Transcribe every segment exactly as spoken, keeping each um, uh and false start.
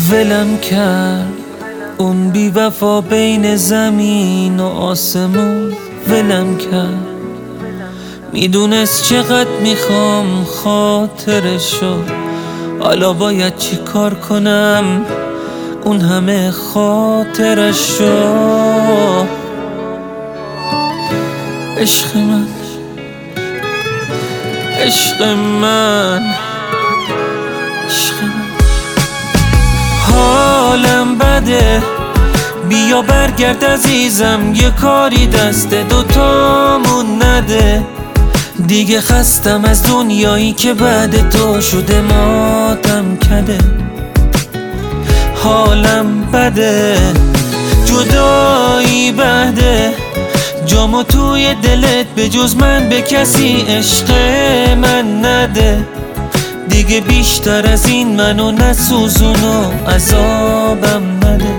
ولم کرد اون بی وفا بین زمین و آسمون، ولم کرد. میدونست چقدر میخوام خاطرشو، حالا باید چی کار کنم اون همه خاطرشو. عشق من، عشق من، عشق من. حالم بده، بیا برگرد عزیزم، یه کاری دست دوتامون نده. دیگه خستم از دنیایی که بعد تو شده ماتم کده. حالم بده، جدایی بده، جامو توی دلت به جز من به کسی عشق من نده. دیگه بیشتر از این منو نسوزون و عذابم نده.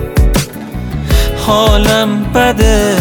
حالم بده.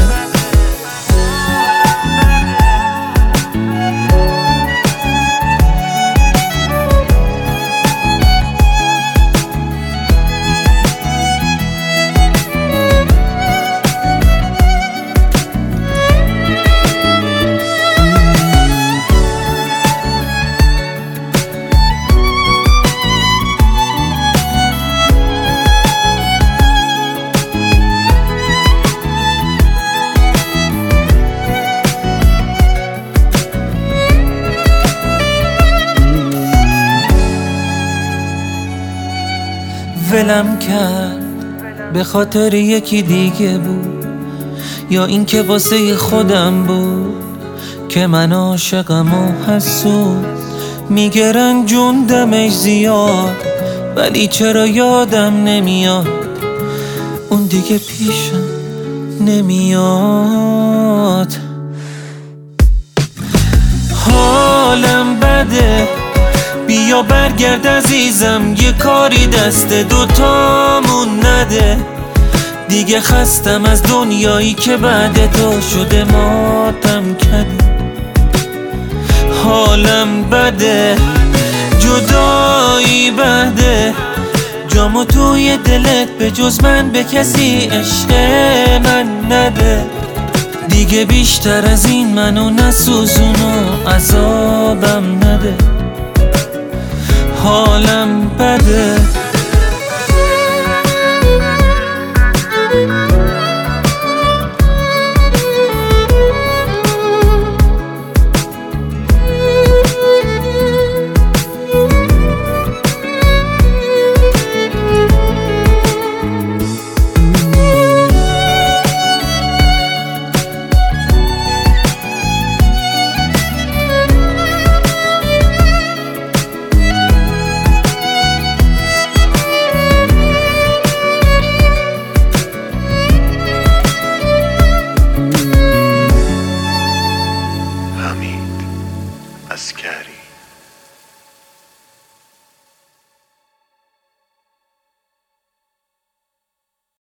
ولم کرد به خاطر یکی دیگه بود، یا اینکه واسه خودم بود که من عاشقم و حسود. میگه رنجوندمش زیاد، ولی چرا یادم نمیاد اون دیگه پیشم نمیاد. حالم بده، بیا برگرد عزیزم، یه کاری دست دوتامون نده. دیگه خستم از دنیایی که بعد تو شده ماتم کده. حالم بده، جدایی بده، جامو توی دلت به جز من به کسی عشق من نده. دیگه بیشتر از این منو نسوزون و عذابم نده. حالم بده. Askari.